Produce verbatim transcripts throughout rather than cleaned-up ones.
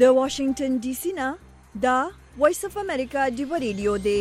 د واشنگټن ډي سي نه دا وایس اف امریکا ډیو ریډیو دی.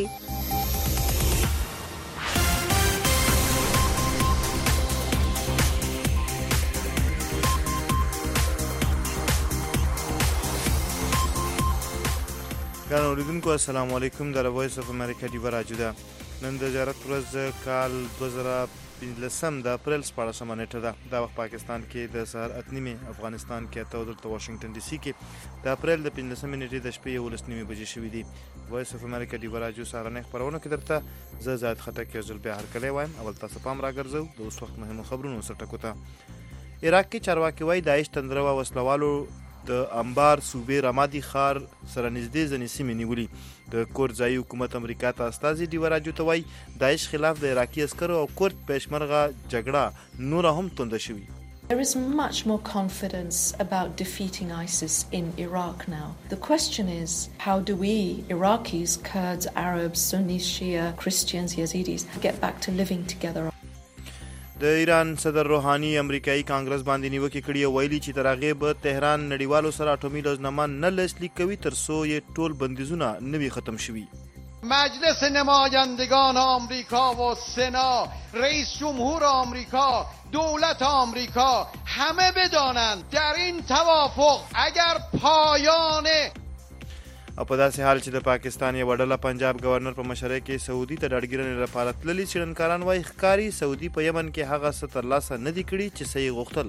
ګرانو اوریدونکو السلام علیکم. د وایس اف امریکا ډیو راجو ده. نن د زیارت ورځ کال دوه زره پنځلسم د اپریل شپاړسمه نیټه ده. دا وخت پاکستان کې د سهار اته نیمې، افغانستان کې اته او دلته واشنگټن ډي سي کې د اپریل د پنځلسمې نیټې د شپې یولس نیمې بجې شوي دي. وایس اف امریکا ډیو راجو سهارنۍ خپرونه کې درته زه زاهد خټک یو ځل بیا هرکلی وایم. اول تاسو پام راګرځو د اوس وخت مهمو خبرونو سره ټکو ته. عراق کې چارواکي وایي داعش تندرو وسلوالو د انبار صوبې رمادي ښار سره نږدې ځینې سیمې نیولي. د کورد ځایي حکومت امریکا ته استازي ډیو راجو ته وایي داعش خلاف د عراقي عسکرو او کورد پېشمرغه جګړه نوره هم تونده شوې. There is much more confidence about defeating ISIS in Iraq now. The question is, how do we, Iraqis, Kurds, Arabs, Sunnis, Shia, Christians, Yazidis, get back to living together? د ایران صدر روحاني امریکایي کانګرس باندې نیوکې کړي او ویلي چې تر هغې به تهران نړیوالو سره اټومي لوزنامه نه لاسلیک کوي تر څو یې ټول بندیزونه نه وي ختم شوي. مجلس نمایندگان آمریکا و سنا، رئیس جمهور آمریکا، دولت آمریکا همه بدانند در این توافق اگر پایان او په داسې حال چې د پاکستان یوه ډله پنجاب گورنر په مشرۍ کې سعودي ته ډاډګیرنې لپاره تللي، څېړنکاران وایي ښکاري سعودي په یمن کې هغه څه ترلاسه نه دي کړي چې څه یې غوښتل.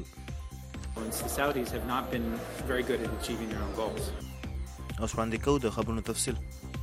اوس وړاندې کوو د خبرونو تفصیل.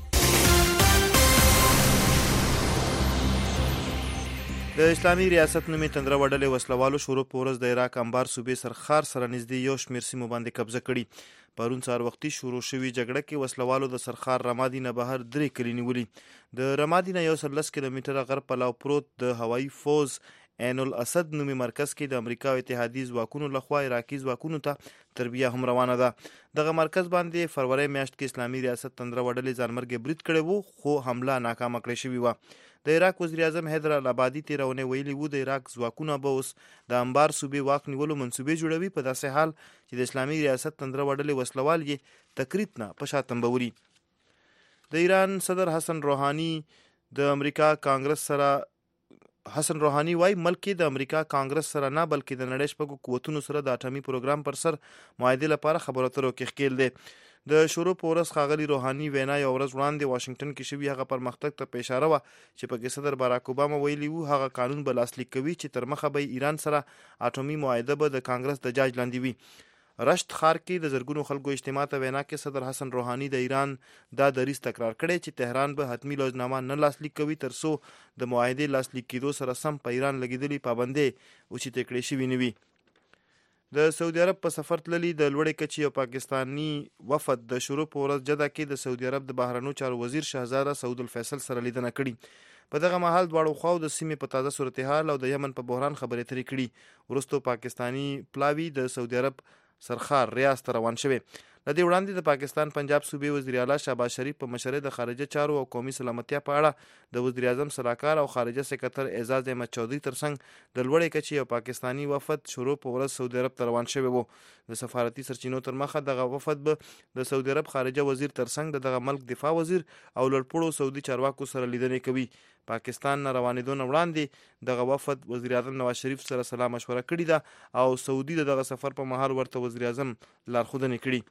د اسلامي ریاست نومې تندره وډلې وسلوالو شروع په ورځ د عراق انبار صوبې سرخار سره نږدې یو شمېر سیمو باندې قبضه کړي. پرون سهار وختي شروع شوي جګړه کې وسلوالو د سرخار رمادي نه بهر درې کلي نیولي. د رمادي نه یو سل لس کیلومتره غرب پلاو پروت د هوایي فوز عین الاسد نومي مرکز کې د امریکا او اتحادي ځواکونو لخوا عراقي ځواکونو ته تربیه هم روانه ده. دغه مرکز باندې فروری میاشت کې اسلامي ریاست تندره وډلې ځانمرګي برید کړی وو، خو حمله ناکامه کړې شوې وه. د عراق وزیر اعظم حیدر العبادي تېره اونۍ ویلي وو د عراق ځواکونه به اوس د انبار صوبې واک نیولو منصوبې جوړوي، په داسې حال چې د اسلامي ریاست تندره وډلې وسلوال یې تقریب نه په شا تنبوري. د ایران صدر حسن روحاني د امریکا کانګرس سره حسن روحاني وایي ملک کې د امریکا کانګرس سره نه بلکې د نړۍ شپږو قوتونو سره د اټامي پروګرام پر سر معاهدې لپاره خبرو اترو کې ښکېل دی. د شروع په ورځ ښاغلي روحاني وینا یو ورځ وړاندې واشنګټن کې شوي هغه پرمختګ ته په اشاره وه چې پکې صدر باراک اوباما ویلي وو هغه قانون به لاسلیک کوي چې تر مخه به ایران سره اټومي معاهده به د کانګرس د جاج لاندې وي. رشت ښار کې د زرګونو خلکو اجتماع ته وینا کې صدر حسن روحاني د ایران دا دریځ تکرار کړی چې تهران به حتمي لوزنامه نه لاسلیک کوي تر څو د معاهدې لاسلیک کېدو سره سم په ایران لګېدلې پابندۍ اوچتې کړې شوي نه وي. د سعودي عرب په سفر تللي د لوړې کچې یو پاکستاني وفد د شروع په ورځ جده کې د سعودي عرب د بهرنیو چارو وزیر شهزاده سعود الفیصل سره لیدنه کړې. په دغه مهال دواړو خواو د سیمې په تازه صورتحال او د یمن په بحران خبرې اترې کړي. وروستو پاکستاني پلاوي د سعودي عرب سرخار ریاض ته روان شوی. له دې وړاندې د پاکستان پنجاب صوبې وزیر اعلی شهباز شریف په مشرۍ د خارجه چارو او قومي سلامتیا په اړه د وزیر اعظم صلاحکار او خارجه سکرټر اعزاز احمد چودھری ترڅنګ د لوړې کچې یو پاکستاني وفد شروع په ورځ سعودي عرب ته روان شوی وو. د سفارتي سرچینو تر مخه دغه وفد به د سعودي عرب خارجه وزیر ترڅنګ د دغه ملک دفاع وزیر او لوړپوړو سعودي چارواکو سره لیدنې کوي. پاکستان نه روانېدو نه وړاندې دغه وفد وزیر اعظم نواز شریف سره سلا مشوره کړې ده او سعودي د دغه سفر په مهال ورته وزیر اعظم لارښودنې کړي.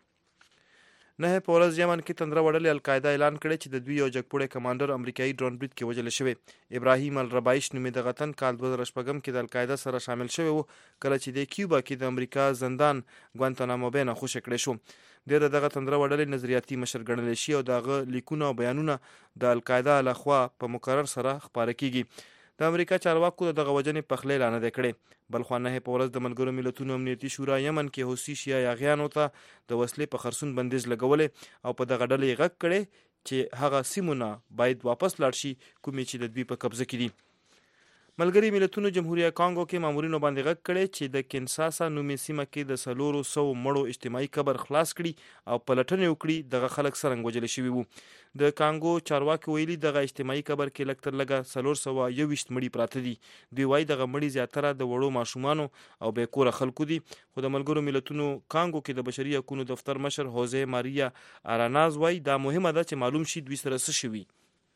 نه په ورځ یمن کې تندره وډلې القاعده اعلان کړی چې د دوی یو جګپوړی کمانډر امریکایي ډرون برید کې وژل شوی. ابراهیم الربایش نومې دغه تن کال دوه زره شپږم کې د القاعده سره شامل شوی و کله چې د کیوبا کې د امریکا زندان ګوانتانامو بې ناخوشه کړی شو. ډېر دغه تندره وډلې نظریاتي مشر ګڼلی شي او دغه لیکونه او بیانونه د القاعده لخوا په مقرر سره خپاره کیږي. د امریکا چارواکو د دغه وجنې پخلی لا نه دی کړی. بل خوا نه په ورځ د ملګرو ملتونو امنیتي شورا یمن کې حوثي شیعه یاغیانو ته د وسلې په خرڅون بندیز لګولې او په دغه ډلې غږ کړی چې هغه سیمونه باید واپس لاړ شي کومې چې د دوی په قبضه کې دي. ملګري ملتونو جمهوریت کانګو کې مامورینو باندې غږ کړی چې د کینساسا نومې سیمه کې د څلورو سوو مړو اجتماعي قبر خلاص کړي او پلټنې وکړي. دغه خلک څرنګه وژل شوي وو. د کانګو چارواکي ویلي دغه اجتماعي قبر کې لږ تر لږه څلور سوه یوویشت مړي پراته دي. دوی وایي دغه مړي زیاتره د وړو ماشومانو او بې کوره خلکو دي. خو د ملګرو ملتونو کانګو کې د بشري حقوقو دفتر مشر هوزه ماریا آراناز وایي دا مهمه ده چې معلوم شي دوی سره څه شوي.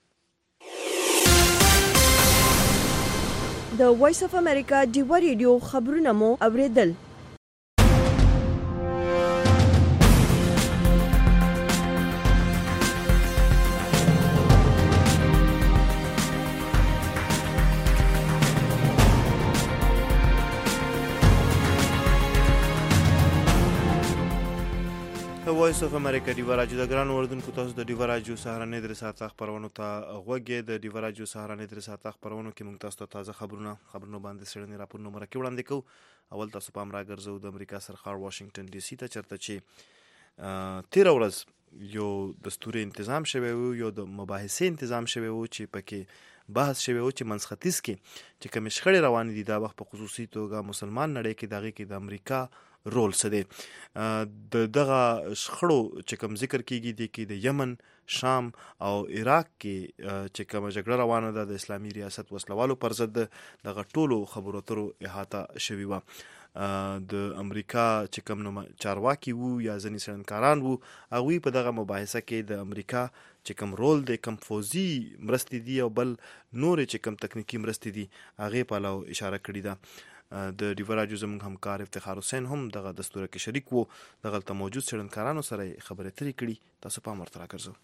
د وایس اف امریکا ډیوا ریډیو خبرونه مو اوریدل. وایس اف امریکا ډیوا راډیو د ګرانو اوریدونکو تاسو د ډیوا راډیو سهارنۍ درې ساعته خپرونو ته غوږ یې. د ډیوا راډیو سهارنۍ درې ساعته خپرونو کې موږ تاسو ته تازه خبرونه خبرونو باندې څېړنې راپورونه مرکې وړاندې کوو. اول تاسو پام راګرځو د امریکا سرخار واشنګټن ډي سي ته، چېرته چې تېره ورځ یو دستوري انتظام شوی و، یو د مباحثې انتظام شوی و چې پکې بحث شوی و چې منځ ختیځ کې چې کومې شخړې روانې دي دا وخت په خصوصي توګه مسلمان نړۍ کې د هغې کې د امریکا رول څه دی. د دغه شخړو چې کوم ذکر کیږي دی کې د یمن، شام او عراق کې چې کومه جګړه روانه ده د اسلامي ریاست وسلوالو پر ضد دغه ټولو خبرو اترو احاطه شوې وه. د امریکا چې کوم نوم چارواکي وو یا ځینې څېړنکاران وو هغوی په دغه مباحثه کې د امریکا چې کوم رول دی، کوم فوزي مرستې دي او بل نورې چې کوم تکنیکي مرستې دي هغې په اړه اشاره کړې ده. د ډیوا راډیو زموږ همکار افتخار حسین هم دغه دستوره کې شریک وو. دغلته موجود څېړنکارانو سره یې خبرې اترې کړي. تاسو پام ورته راګرځو.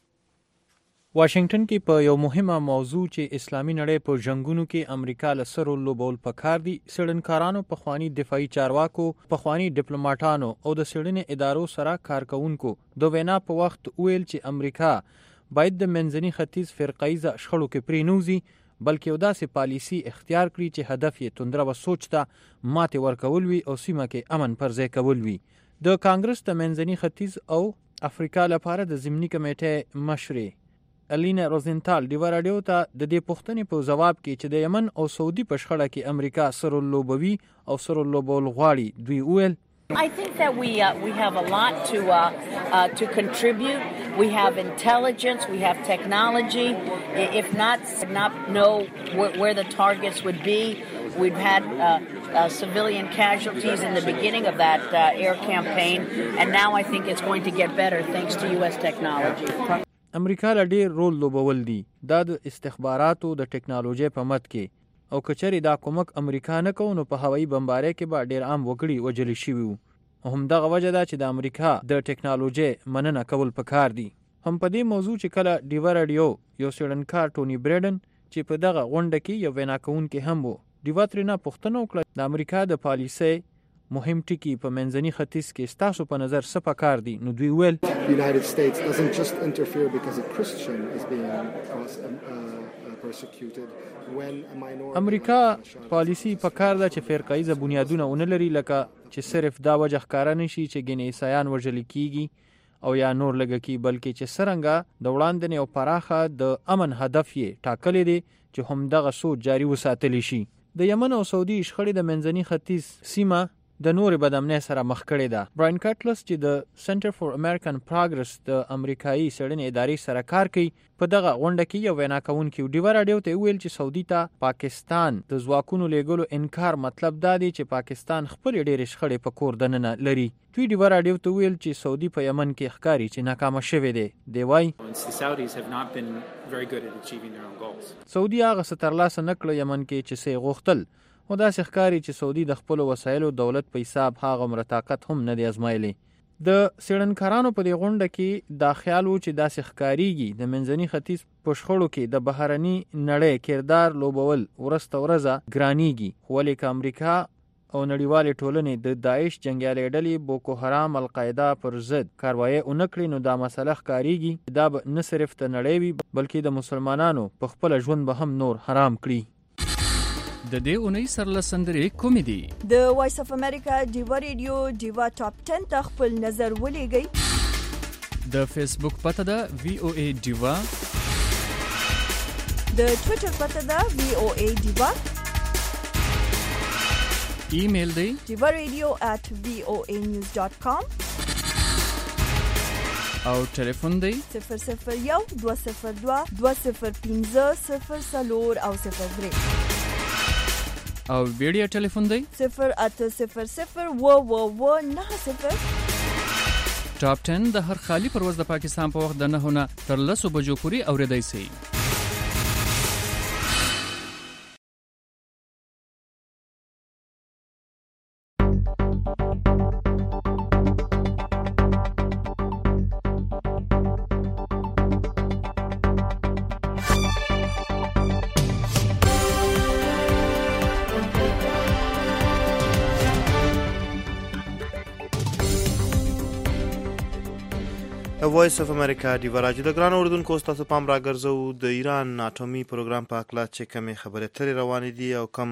واشنگټن کې په یو مهمه موضوع چې اسلامي نړۍ په جنگونو کې امریکا له سر لوبول پکار دي، څېړنکارانو، پخواني دفاعي چارواکو، پخواني ډیپلوماټانو او د څېړنې ادارو سره کارکوونکو د وینا په وخت ویل چې امریکا باید د منځني ختیځ فرقایزه شخړو کې پرې نوځي، بلکې یو داسې پالیسي اختیار کړي چې هدف یې توندره و سوچ ته ماتې ورکول وي او سیمه کې امن پر ځای کول وي. د کانګرس د منځني ختیځ او افریقا لپاره د ضمني کمیټې مشرې الینا روزنټال ډیوا راډیو ته د دې پوښتنې په ځواب کې چې د یمن او سعودي په شخړه کې امریکا سر لوبوي او سر لوبول غواړي، دوی ویل I think that we uh, we have a lot to uh, uh, to contribute. We have intelligence, we have technology. If not, not know wh- where the targets would be. We've had uh, uh, civilian casualties in the beginning of that uh, air campaign, and now I think it's going to get better thanks to U S technology. امریکا له ډېر رول لوبول دي دا د استخباراتو د ټکنالوژۍ په مد کې، او کچرې دا کومک امریکا نه کوو نو په هوایي بمبارۍ کې به ډېر عام وګړي وژل شوي وو. همدغه وجه ده چې د امریکا د ټکنالوژۍ مننه کول پکار دي. هم په دې موضوع چې کله ډیوا راډیو یو څېړنکار ټوني بریډن چې په دغه غونډه کې یو وینا کوونکی هم و، ډیوا ترېنه پوښتنه وکړه د امریکا د پالیسۍ مهم ټکي په منځني ختیځ کې ستاسو په نظر څه پکار دي؟ نو دوی ویل United States doesn't just interfere because a Christian is being uh, persecuted when a minority امریکا پالیسی پکار ده چې فرقایزه بنیادونه ونه لري، لکه چې صرف دا وجه ښکاره نشي چې ګینې عیسایان وژل کیږي او یا نور لږه کی، بلکې چې څرنګه د وړاندې او پراخه د امن هدف یې ټاکلی دی چې همدغه سوچ جاري وساتلی شي. د یمن او سعودي شخړې د منځني ختیځ سیمه د نورې بدامنۍ سره مخ کړې ده. براین کټلس چې د سنټر فور امریکن پروګرس د امریکایي څېړنې ادارې سره کار کوي په دغه غونډه کې یو وینا کوونکی ډیوا راډیو ته ویل چې سعودي ته پاکستان د ځواکونو لیږلو انکار مطلب دا دی چې پاکستان خپلې ډېرې شخړې په کور دننه لري. دوی ډیوا راډیو ته ویل چې سعودي په یمن کې ښکاري چې ناکامه شوی دی. دی وایي سعودي هغه څه ترلاسه نه کړه یمن کې چې څه یې غوښتل، خو داسې ښکاري چې سعودي د خپلو وسایلو دولت په حساب هغومره طاقت هم نه دی ازمایلی. د څېړنکارانو په دې غونډه کې دا خیال و چې داسې ښکاریږي د منځني ختیځ په شخړو کې د بهرني نړۍ کردار لوبول ورځ تر ورځه ګرانیږي، خو ولې که امریکا او نړیوالې ټولنې د داعش جنګیالۍ ډلې بوکو حرام القاعده پر ضد کاروایي ونه کړي نو دا مسله ښکاریږي دا به نه صرف د نړۍ وي بلکې د مسلمانانو په خپله ژوند به هم نور حرام کړي. د دې اونۍ سرلسندرې کومې دي؟ د وایس اف امریکا ډیوا ریډیو ډیوا ټاپ ټن ته خپل نظر ولېږئ. د فیسبوک پته ده وی او ای ډیوا، د ټویټر پته ده وی او ای ډیوا، ایمیل دی jiva radio at voa news dot com او ټلیفون دی صفر صفر یو دوه صفر دوه دوه صفر پنځه صفر څلور او صفر درې او ویډیو ټلیفون دی صفر اته صفر صفر و و و نه صفر. ټاپ ټن د هر خالی پرواز د پاکستان په وخت د نه نه تر لسو بجو پورې اوریدای شي. وایس اف امریکا دی وراجو د ګران اردوونکو تاسو پام راګرځو د ایران اټومي پروګرام په اړه چې کومه خبره ترې روانې دي او کم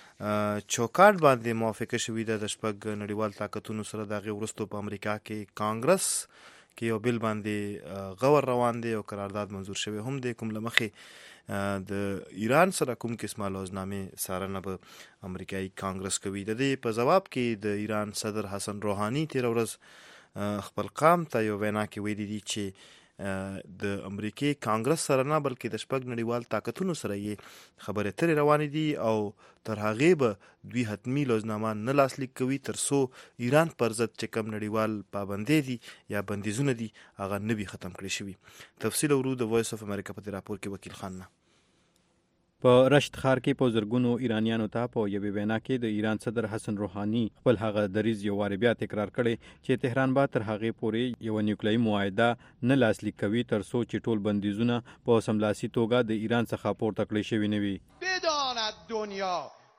چوکاټ باندې موافقه شوې ده د شپږ نړیوال طاقتونو سره د غوړستو په امریکا کې کانګرس کې یو بل باندې غور روان دي او قرارداد منزور شوی هم د کوم لمخې د ایران سره کوم قسمه لوزنامه سارنه به امریکایي کانګرس کوي. د دې په جواب کې د ایران صدر حسن روحاني تیر ورځ خپل قام ته یو وینا کې ویلي دي چې د امریکای کانګرس سره نه بلکې د شپږ نړیوال طاقتونو سره یې خبرې ترې روانې دي او تر هغې به دوی حتمي لوزنامه نه لاسلیک کوي تر څو ایران پر ضد چې کوم نړیوال پابندۍ دي یا بندیزونه دي هغه نه وي ختم کړي شوي. تفصیل ورو د وایس اف امریکا په راپور کې وکیل خان نه په رشت خار کې په زرګونو ایرانیانو ته په یوې وینا کې د ایران صدر حسن روحاني خپل هغه دریځ یو وار بیا تکرار کړي چې تهران به تر هغې پورې یو نیوکلیايي معاهده نه لاسلیک کوي تر څو چې ټول بندیزونه په سملاسي توګه د ایران څخه پورته کړي شوي نه وي. بداند دنیا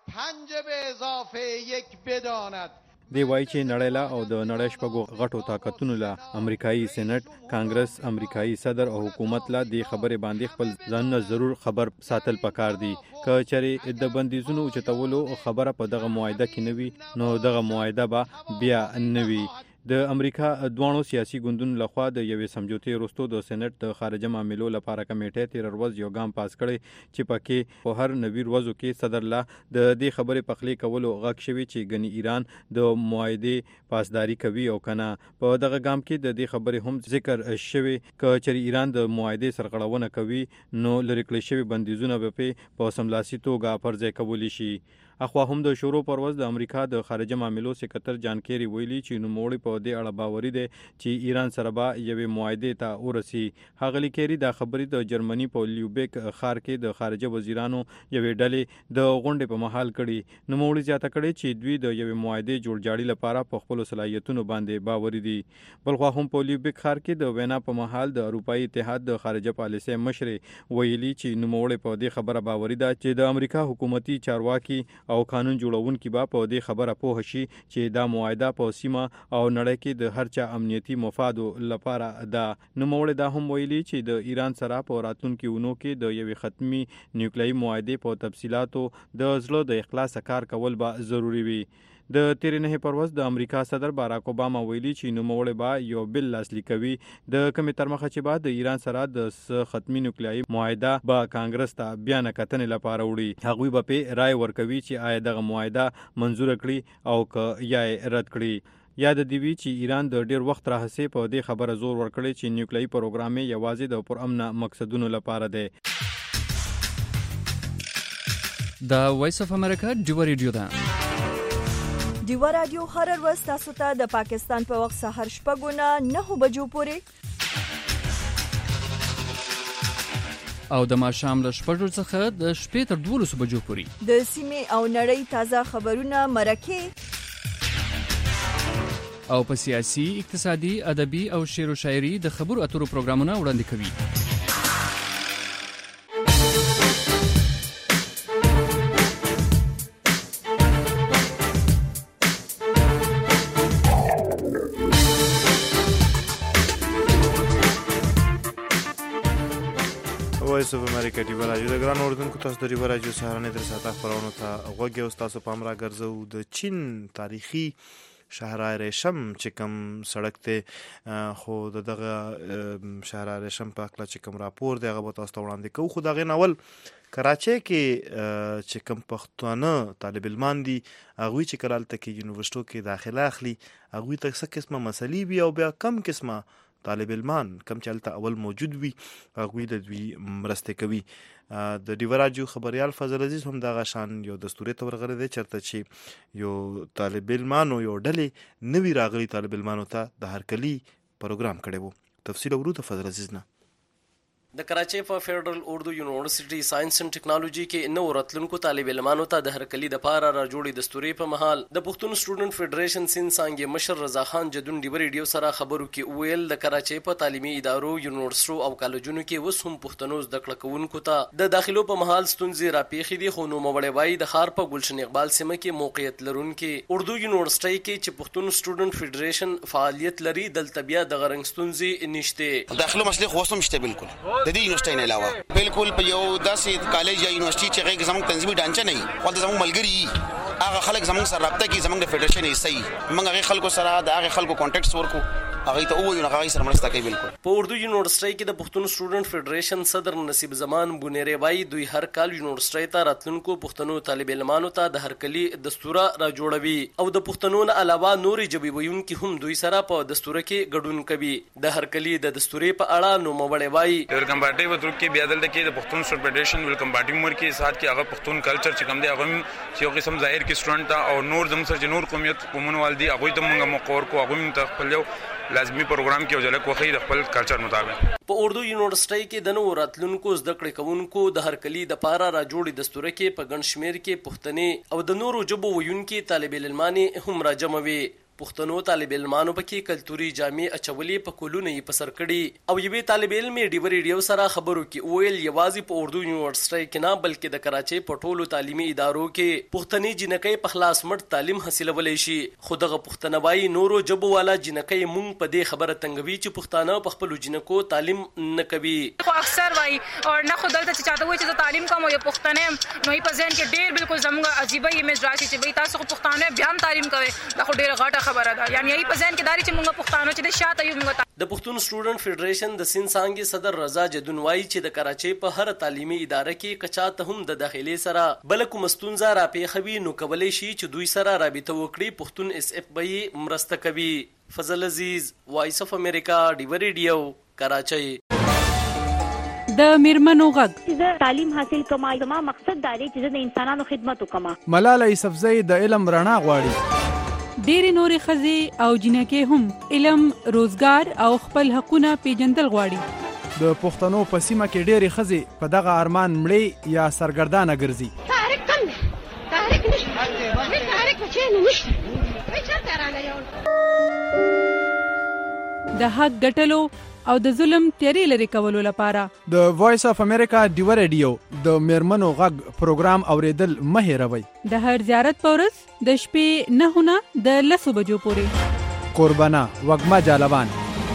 پنج به اضافه یک بداند دی وایي چې نړۍ لا او د نړۍ شپږو غټو طاقتونو لا امریکایي سېنات کانګرس امریکایي صدر او حکومت لا د خبرې باندې خپل ځانونه ضرور خبر ساتل پکار دي. که چېرې د بندیزونو اوچتولو خبره په دغه معاهده کې نه وي نو دغه معاهده به بیا نه وي. د امریکا دوانو سیاسي ګوندونو لخوا د یوې سمجوتې وروسته د سېنات د خارجه معاملو لپاره کمیټه تیر ورځ یو ګام پاس کړی چې پکې په هر نوي ورځو کې صدر لا د دې خبرې پخلی کولو غږ شوی چې ګنی ایران د معاهده پاسداري کوي او کنه. په دغه ګام کې د دې خبرې هم ذکر شوی چې چېرې ایران د معاهده سرغړونه کوي نو لری کړی شوی بندیزونه به په سملاسي توګه پرځای کولی شي. اخوا هم د شورو پرواز د امریکا د خارجه معاملو سکرټر جان کیری ویلي چې نوموړي په دې اړه باوري دي چې ایران سره به یوې معاهده ته ورسي. هغه کیری د خبرې د جرمني په لیوبیک ښار کې د خارجه وزیرانو یوې ډلې د غونډې په محل کړي. نوموړي زیاته کړي چې دوی د یوې معاهده جوړجاړي لپاره په خپل صلاحیتونو باندې باوري دي. بلخوا هم په لیوبیک ښار کې د وینا په محل د اروپאי اتحاد د خارجه پالیسۍ مشر ویلي چې نوموړي په دې خبره باوري ده چې د امریکا حکومتي چارواکي او قانون جوړونکي به په دې خبره پوه شي چې دا معاهده په سیمه او نړۍ کې د هر چا امنیتي مفادو لپاره ده. نوموړي دا هم ویلي چې د ایران سره په راتلونکي اونو کې د یوې ختمي نیوکلیايي معاهدې په تفصیلاتو د زړه د اخلاص کار کول به ضروری وي. د تیرې نه پرواز د امریکا صدر باراک اوباما ویلي چې نوموړي به یو بل لاسلیک کوي د کمې تر مخه چې بعد د ایران سره د ختمي نیوکلیايي معاهده به کانګرس ته بیان کتنې لپاره وړي. هغوی به په رائے ورکوي چې آیا دغه معاهده منزور کړي او که یا رد کړي. یاد دی وی چې ایران د ډیر وخت راهسه په دې خبره زور ورکړي چې نیوکلیايي پروګرام یې یوازې د پرامن مقصدونو لپاره دی. د وایس اف امریکا ډیو ریډیو ده. ډیو رادیو هر ورځ تاسو ته د پاکستان په وخت سحر شپږ نه نه بجو پورې او د ماښام له شپږو څخه د شپې تر دولسو بجو پورې د سیمې او نړۍ تازه خبرونه مرکه او په سیاسي اقتصادي ادبي او شعر او شاعري د خبرو اترو پروګرامونه وړاندې کوي. وایس اف امریکا ډیو راجو د ګران اردوونکو تاسو د ډیو راجو سهارنې در ساته خبرونه ته غوږی او تاسو پام را ګرځو. د چین تاریخي شهرهای ریشم چې کوم سړک ته خو دغه شهرهای ریشم په اړه چې کوم راپور دی هغه به تاسو ته وړاندې کوو. خو د هغې نه اول کراچۍ کې چې کوم پښتانه طالب علمان دي هغوی چې کله هلته کې یونیورسټو کې داخله اخلي هغوی ته څه قسمه مسلې وي او بیا کم قسمه طالب علمان کم چې هلته اول موجود وي هغوی د دوی مرستې کوي. د ډیوه راډیو خبریال فضل عزیز هم دغه شان یو دستوري ته ورغلی دی چېرته چې یو طالب علمانو یو ډلې نوي راغلي طالب علمانو ته د هرکلي پروګرام کړی و. تفصیل اورو د فضل عزیز نه. د کراچۍ په فیډرل اردو یونیورسيټي ساينس اند ټیکنالوژي کې نو راتلونکو طالب علمانو ته د هرکلي د پاره را جوړې دستوري په محل د پښتون سټوډنټ فدریشن سین څنګه مشر رضا خان جدون ډیو ریډیو سره خبرو کې ویل د کراچۍ په تعلیمي ادارو یونیورسيټو او کالجونو کې وسوم پښتنو زده کړه کوونکو ته د داخلو په محل ستونزې راپېښې دي. خو نو مبړې وای د خار په ګلشن اقبال سیمه کې موقعیت لرونکي اردو یونیورسيټي کې چې پښتون سټوډنټ فدریشن فعالیت لري دلته بیا د غرنګ ستونزې نشته. داخلو مسلې خو هم شته بالکل د دې یونیورسيټي نه علاوه بالکل په یو داسې کالج یا یونیورسيټي چې هغه زموږ تنظیمي ډانچه نه وي خو د زموږ ملګری هغه خلک زموږ سره رابطه کوي زموږ د فدریشن یې صحیح موږ هغه خلکو سره د هغه خلکو کانټیکټس ورکو هغه ته وایو نه هغه سره مرسته کوي. بالکل په اردو یونیورسيټي کې د پښتون سټوډنټ فدریشن صدر نصیب زمان بونیری وای دوی هر کال یونیورسيټي ته راتلونکو پښتنو طالب علمانو ته د هرکلي دستوره را جوړوي او د پښتنو نه علاوه نورې ژبې ویونکي هم دوی سره په دستوره کې ګډون کوي. د هرکلي د دستورې په اړه نو مبړې وای ویلکم پارټي وتر کې بیا دلته کې د پښتون سټوډنټ فدریشن ویلکم پارټي مور کې سات کې هغه پښتون کلچر چې کوم دی هغه چې یو قسم ظاهر کې سټوډنټ او نور زموږ سره نور قومیت قومونه والدي هغه ته موږ مقور کو هغه ته خپل یو لازمی پروګرام کې وجلک وخی د خپل کلچر مطابق په اردو یونیورسيټي کې د نو راتلونکو زده کړې کوونکو د هرکلي د پاره را جوړې دستوره کې په ګڼ شمېر کې پښتني او د نورو ژبو ویونکي طالب علمانې هم را جمع وي. پښتنو طالب علمانو پکې کلتوري جامې اچولې په کولونه یې پسر کړي او یوې طالب علم ډیو ریډیو سره خبرو کې ویل یوازې په اردو یونیورسيټي کې نه بلکې د کراچۍ په ټولو تعلیمي ادارو کې پښتني جنکۍ په خلاص مټ تعلیم حاصلولی شي. خو دغه پښتنوي نورو ژبو والا جنکۍ مونږ په دې خبره تنګوي چې پښتانه په خپل جنکو تعلیم نه کوي. خو اکثر وای او نه خو دلته چې چاته وای چې تعلیم کوم یو پښتنه نو په ځین کې ډېر بالکل زموږ عجیب ایمیج راشي چې وای تاسو پښتانه بیا هم تعلیم کوي دا خو ډېر غټه خبره ده. یعنی ای په ځین کې داري چې موږ پښتانه چې د شاته یو موږ د پښتون سټوډنټ فدریشن د سین څنګه صدر رضا جدون وای چې د کراچۍ په هر تعلیمي اداره کې کچا ته هم د داخلي سره بل کوم ستونزه را پیښوي نو کولای شي چې دوی سره رابطه وکړي. پښتون اس اف به مرسته کوي. فضل عزیز وایس اف امریکا ډیو ریډیو کراچۍ. د میرمنو غږ چې تعلیم حاصل کما زما مقصد دا دی چې د انسانانو خدمت وکما. ملاله یوسفزۍ د علم رڼا غواړي. ډېری نورې ښځې او جنکې هم علم روزګار او خپل حقونه پیژندل غواړي. د پښتنو په سیمه کې ډېرې ښځې په دغه ارمان مړې یا سرګردانه ګرځي. تحریک کم دی تحریک نشته تحریک په چینو نشته وای چرته رانه یو د حق ګټلو او د ظلم تیارې لري کولو لپاره د وایس اف امریکا ډیو ریډیو د میرمنو غږ پروګرام اوریدل مه هېروئ. د هر زیارت په ورځ د شپې نهه نه د لسو بجو پورې. قربانه وږمه جالبان.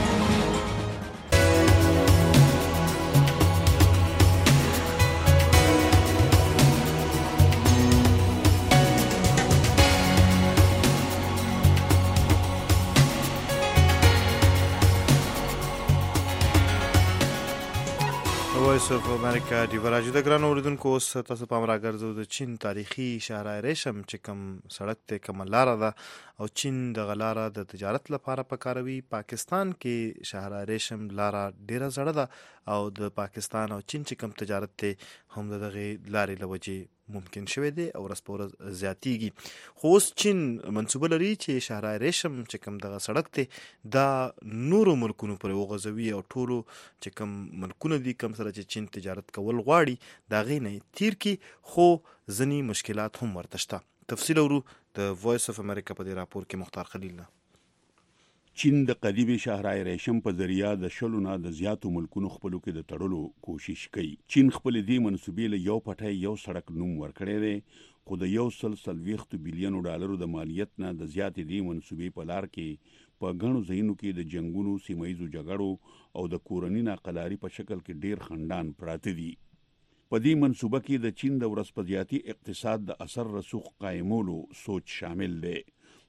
وایس اف امریکا ډیو راډیو د ګران اوریدونکو اوس تاسو پام راګرځو د چین تاریخي شهرهای ریشم چې کوم سړک ته کوم لاره ده او چین د غلاره د تجارت لپاره پکاروي. پاکستان کې شهرهای ریشم لاره ډیره زړه ده او د پاکستان او چین چې کوم تجارت ته هم دغه لارې لوجې ممکن شوی دی او ورځ په ورځ زیاتیږي. خو اوس چین منصوبه لري چې شهرهای ریشم چې کوم دغه سړک دی دا نورو ملکونو پورې وغځوي او ټولو چې کوم ملکونه دي کوم سره چې چین تجارت کول غواړي د هغې نه تیر کړي. خو ځینې مشکلات هم ورته شته. تفصیل اورو د وایس اف امریکا په دې راپور کې مختار خلیل نه. چین د قدیمي شهرهای ریشم په ذریعہ د شلو نه د زیاتو ملکونو خپلو کې د تړلو کوشش کوي. چین خپل دې منصوبې له یو پټای یو سړک نوم ورکړی دی خو د یو سل څلوېښتو بلیونو ډالرو د مالیت نه د زیاتې دې منصوبې په لار کې په ګڼو ځایونو کې د جنګونو سیمه ییزو جګړو او د کورني ناقلاري په شکل کې ډیر خندان پراته دي. په دې منصوبه کې د چین د ورځپه زیاتي اقتصاد د اثر رسوخ قایمولو سوچ شامل دی.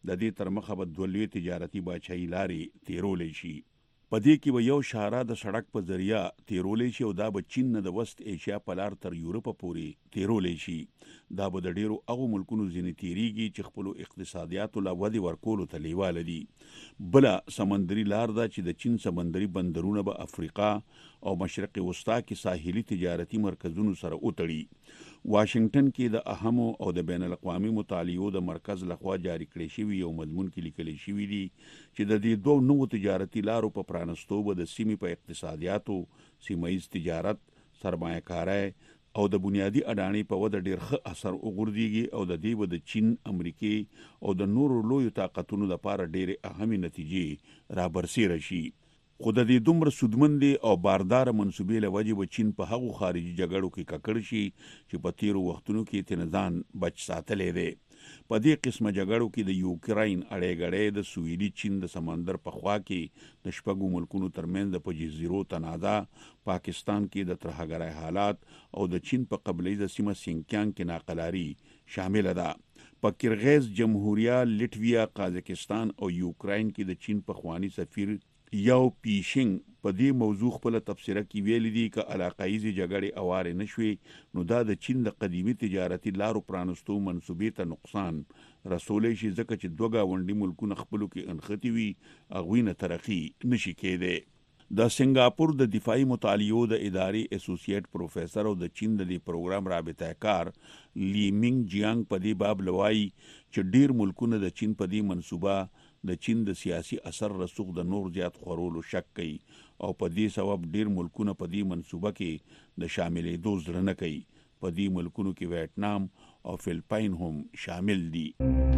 د دې تر مخه به دوه لوی تجارتي باچایي لارې تیرولی شي. په دې کې به یو شهره د سړک په ذریعہ تیرولی شي او دا به چین نه د وست ایشیا په لار تر یورپ پورې تیرولی شي. دا به د ډیرو هغو ملکونو ځینې تیریږي چې خپلو اقتصادیاتو له ودې ورکولو ته لیواله دي. بله سمندري لار ده چې د چین سمندري بندرونه به افریقا او مشرق وسطا کې ساحلي تجارتي مرکزونو سره وتړي. واشنگټن کې د اهمو او د بین الاقوامي مطالعو د مرکز لخوا جاری کړی شوی یو مضمون کې لیکل شوی دی چې د دې دوه نوو تجارتي لارو په پرانستو به د سیمې په اقتصادیاتو، سیمه‌ایز تجارت، سرمایه‌کارۍ او د بنیادی اډانې په وده ډېر ښه اثر وغورځېږي او د دې به د چین، امریکې او د نورو لویو طاقتونو لپاره ډېرې اهمې نتیجې رابرسېره شي. خو د دې دومره سودمندې او بارداره منصوبې له وجې به چین په هغو خارجي جګړو کې ککړ شي چې په تیرو وختونو کې ترې ځان بچ ساتلی دی. په دې قسمه جګړو کې د یوکراین اړیګړی د سویلي چین د سمندر په خوا کې د شپږو ملکونو ترمنځ د په جزیرو تنازع، پاکستان کې د ترهګرۍ حالات او د چین په قبلیزه سیمه سینکیانګ کې ناقلاري شامله ده. په کرغیز جمهوریه، لټویا، قازقستان او یوکراین کې د چین پخوانی سفیر یو پیشنګ په دې موضوع خپل تفسیره کې ویلي دي چې علاقایي جګړې اواره نشوي نو دا د چین د قدیمي تجارتي لارو پرانستو منصوبې ته نقصان رسولی شي، ځکه چې دوه گاونډي ملکونه خپلو کې انختی وي، هغوی نه ترقي نشي کېدی. د سنگاپور د دفاعي مطالعو د ادارې اسوسییټ پروفیسر او د چین د دې پروګرام رابطه کار لی منګ جیانګ په دې باب لوایي چې ډیر ملکونه د چین په دې منصوبه د چین د سیاسي اثر رسوخ د نور زیات خورولو شک کوي او په دې سبب ډیر ملکونه په دې منصوبه کې د شاملېدو زړه نه کوي. په دې ملکونو کې ویتنام او فلپاین هم شامل دي.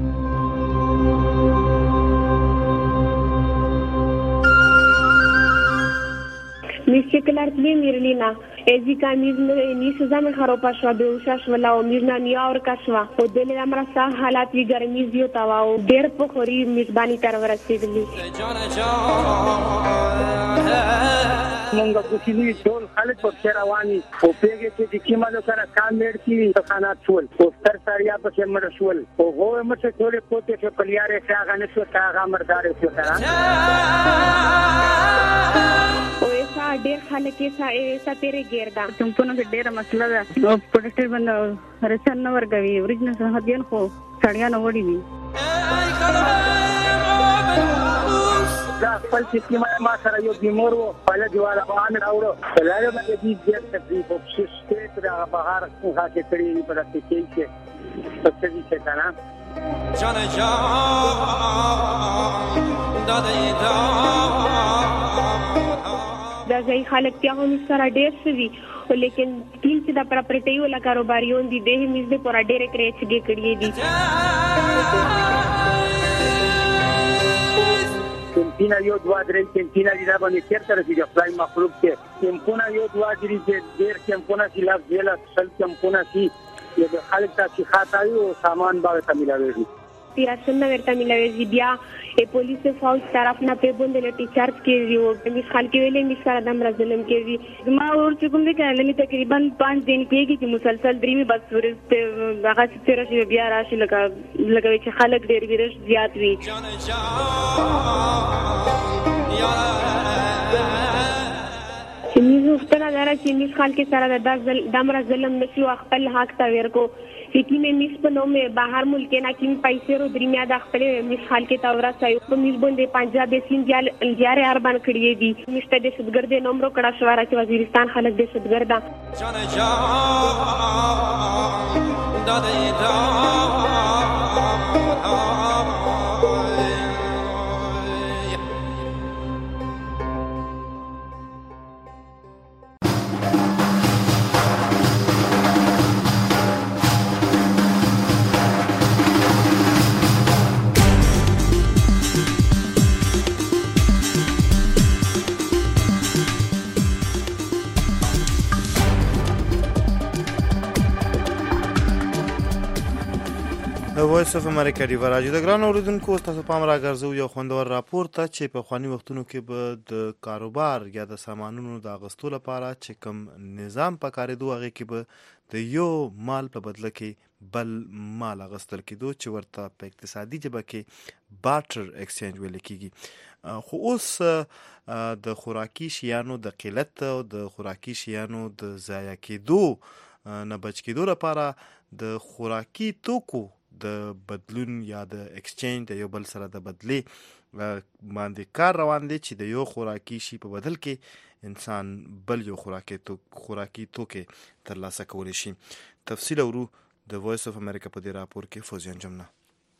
Mishklar Mirlina, Ezika Nisuzam Haropashwa, Shashwala, Mirnania or Kashwa, Odele Amrasa, Halati Garmizio Tawao, Der Pokori, Miss Bani Tarvarasivili. مونږ په کلی ټول خلک په شرواني او پیګه چې د کیمالو سره کام مېړ کی خانات ټول او ستر ساریا په مړ شول او هو مته ټول پوتې په کلیاره څنګه نشو څنګه مردار شو ترا او ایسا ډېر خلک ایسا ایسا تیرې ګردا څنګه په ډېر مسله ده او پروټیکټ باندې رسن نو ورګوي اوریجنل هدیان خو سړیا نو وړي وي دا خپل چې ما سره یو بیمار و په دیواله باندې راوړو بلاره باندې دې دې تکلیف او شته تر بهار څنګه چې کړی په دې کې چې څه دې څه کنه جان جان دادې دا دا ځای خلک ته هم سره ډېر شوي لیکن تین چې د پراپرټي ولا کاروباریون دي د همیز د پورا ډېر کرېچ کړي دي کمپینا یو دوا درې کمپینا دي دا باندې چیرته راځي خدای مخلوق کې کمپونه یو دوا درې چې ډېر کمپونه چې لاس دیلا سل کمپونه چې یو خلک ته خاطای او سامان باندې تملاوي تیراسن ورته ملوي بیا پولیس فوج طرف نه په بوند له ټیچر کې یو د خلک ویلې می سره دم رزلم کې ما ور چې کوم دې کله می تقریبا پانچ دن کېږي چې مسلسل درې می بس ورته هغه چې تیر شي بیا راشي لکه لکه چې خلک ډېر ورش زیات وي چې موږ ستنه دره چې موږ خلک سره د دم رزلم نشو خپل حق ته ورکو لیکن میس په نوم بهر ملک نه کیم پیسې رو درمیا د خپل میس خلک ته ورسایو په میس باندې پنجاب سین جال جاره اربان کړی دي مشته د شدګرد نومرو کړه شواره چې وزیرستان خلک د شدګردا جان جان دادې دا وایس اف امریکا دی وراجو د ګران اوریدونکو تاسو پام راګرځو یو خوندور راپور ته چې په خواني وختونو کې به د کاروبار یا د سامانونو د اغستلو لپاره چې کوم نظام په کارېدو هغه کې به د یو مال په بدله کې بل مال اغستل کېدو چې ورته په اقتصادي ژبه کې بارټر ایکسچینج ویل کېږي. خو اوس د خوراکي شیانو د قلت او د خوراکي شیانو د ضایع کېدو نه بچ کېدو لپاره د خوراکي توکو د بدلون یا د ایکسچینج د یو بل سره د بدلې باندې کار روان دی چې د یو خوراکي شي په بدل کې انسان بل یو خوراکي توک خوراکي توکي ترلاسه کولی شي. تفصیل اورو د وایس اف امریکا په دې راپور کې فوزیان جمنه.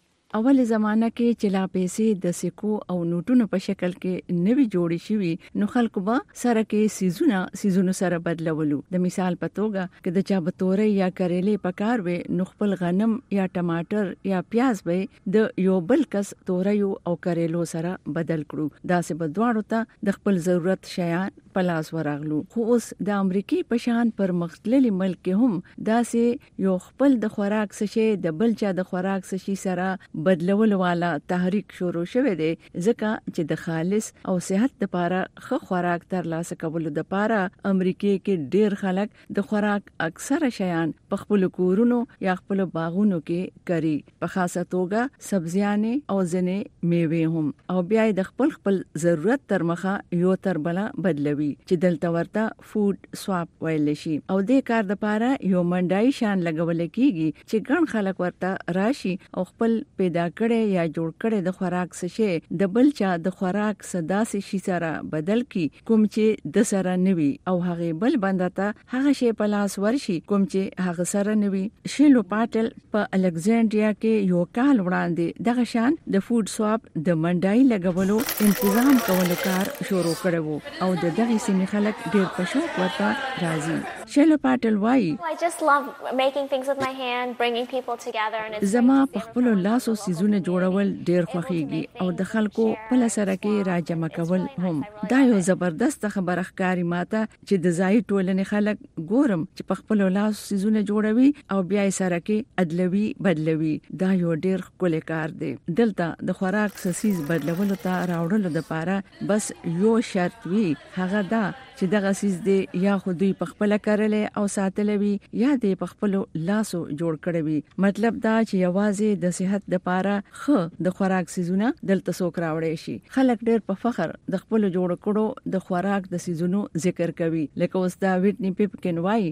اول زمانہ کې چې لا پیسې د سکو او نوټونو په شکل کې نوي جوړې شوي نو خلکو به سره کې سیزونه سیزونو سره بدلولو. د مثال په توګه کې د چا به تورې یا کریلې پکار وي نو خپل غنم یا ټماټر یا پیاز به د یو بل کس تورې او کریلو سره بدل کړو. دا سه بدواړو ته د خپل ضرورت شیان پلاس ورغلو. خو اوس د امریکای په شان پر مختللي ملک کې هم دا سه یو خپل د خوراک څخه د بل چا د خوراک څخه سره بدلول والا تحریک شروع شوه دی ځکه چې د خالص او صحت لپاره ښه خوراک ترلاسه کولو لپاره امریکای کې ډیر خلک د خوراک اکثره شیان په خپل کورونو یا خپل باغونو کې کوي، په خاصه توګه سبزیانې او ځنې میوې هم، او بیا د خپل خپل ضرورت تر مخه یو تر بل بدلوي چې دلته ورته فود سواپ ویل شي. او د کار لپاره یو منډای شان لګول کیږي چې ګڼ خلک ورته راشي او خپل پیدا کړي یا جوړ کړي د خوراک څخه د بل چا د خوراک صداسي شي سره بدل کی کوم چې د سره نوي او هغه بل بندته هغه شی په لاس ورشي کوم چې هغه سره نوي. شیلو پاتل په الکسانډریا کې یو کال وړاندې دغه شان د فود سواپ د منډای لګولو تنظیم کولو کار شروع کړو او د دغه سیمې خلک ډیر په شوق ورته راځي. شیلو پاتل وایي I just love making things with my hand, bringing people together and it's زما په خپل لاسو سيزونه جوړول ډیر خوښيږي او د خلکو په لسره کې راجمع کول هم. دا یو زبردست خبره ښکاری ماته چې د ځای ټولنې خلک ګورم چې په خپل لاسو سيزونه جوړوي او بیا یې سره کې ادلوي بدلوي. دا یو ډیر ښکلی کار دی. دلته د خوراک سیز بدلولو ته راوړلو لپاره بس یو شرط وی، هغه دا چې دغه سیز دی یا خو دوی په خپل کړلې او ساتلې یا دی په خپل لاسو جوړ کړی وي. مطلب دا چې یوازې د صحت لپاره خو د خوراک سيزونه دلته څوک راوړي شي. خلک ډېر په فخر د خپل جوړ کړو د خوراک د سيزونو ذکر کوي. لکه اوس دا ویټنی پیپکن وایي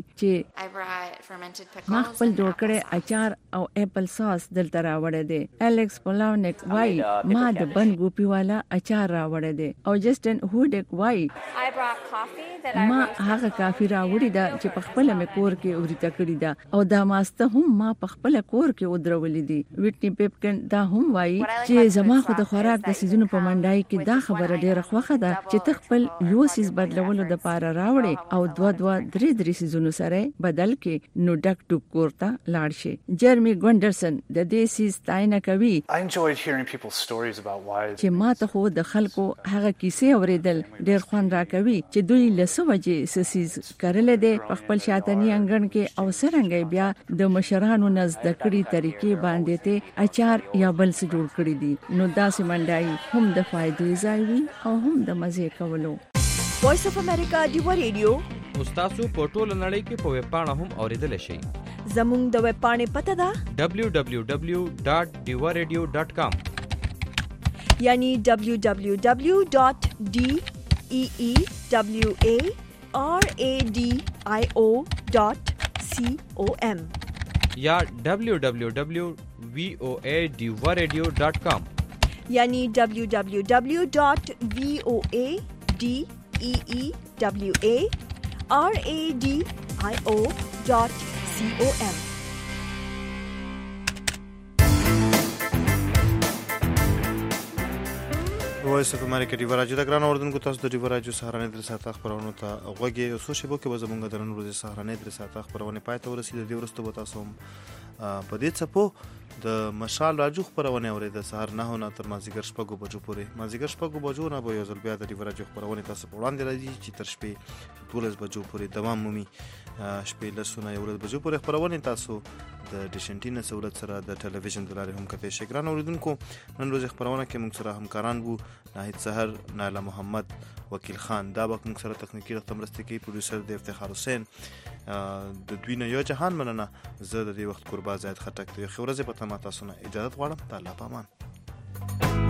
چې ما خپل جوړ کړی اچار او اپل ساس دلته راوړی دی. الیکس پلاونیک وایي ما د بند ګوپی والا اچار راوړی دی. او جسټن هوډک وایي ما هغه کافی راوړی دا چې په خپل مې کور کې اوريته کړی دا او دا ماسته هم ما په خپل کور کې ودرولې دي. ویټنی پیپکن دا هم وایي چې زما خو د خوراک د سيزونو په منډای کې دا خبره ډیره خوخه ده چې تخپل یو سیس بدلولو د پاره راوړي او دوا دوا درې درې سيزونو سره بدل کې نو ډک ټوک کوړه لاړ شي. جرمی ګونډرسن د دې سیس تاینه کوي چې ما ته خو د خلکو هغه کیسې اوریدل ډیر خوان را کوي چې دوی لسو وجې سسیز کړل دي په خپل شاتنی انګن کې او سرنګي بیا د مشرانو نزد کړي طریقې باندې ته اچار یا بل څه جوړ کړی دي. نو دا سیمندای هم د فائدې ځای او هم د مزه کولو. وایس اف امریکا دیو ریډیو تاسو په ټوله نړۍ کې په ویب پاڼه هم اوریدل شئ. زموږ د ویب پاڼې پته ده دبلیو دبلیو دبلیو ډاټ ډیوا ریډیو ډاټ کام یعنی دبلیو دبلیو دبلیو ډاټ ډی ای ای ڈبلیو اے آر اے ڈی آئی او ڈاٹ سی او ایم یا ڈبلیو ڈبلیو ڈبلیو وی او اے ڈیوا ریڈیو ڈاٹ کام یعنی ڈبلیو ڈبلیو ڈبلیو ڈاٹ وی او اے ڈی ای ای ڈبلیو اے آر اے ڈی آئی او ڈاٹ سی او ایم. وایس اف امریکا دی ورجو د ګران اوردونکو تاسو د دی ورجو سهارنې در ساته خبرونه ته غوږی او سوشي بو کې به زمونږ د نن ورځې سهارنې در ساته خبرونه پای ته ورسېد. د ورستو به تاسو په دې څپو د مشال راجو خبرونه اورید د سهار نه نه تر مازیګر شپږو بجو پورې. مازیګر شپږو بجو نه به یو ځل بیا د دی ورجو خبرونه تاسو په وړاندې راځي چې تر شپې دولس بجو پورې دوام مومي. شپې لسونه یولس بجو پورې خپرونه تاسو د ډیشنټین سہولت سره د ټلویزیون د لارې هم کتلی شئ. ګران اوریدونکو نن ورځ خپرونه کې موږ سره همکاران وو ناهید سحر، نایله محمد، وکیل خان. دا به موږ سره تخنیکي رقم مرستې کوي پروډوسر د افتخار حسین. د دوی نه یو جهان مننه. زه د دې وخت قربا زید خټک د ښه ورځې په تمه تاسو نه اجازه غواړم. د الله په امان.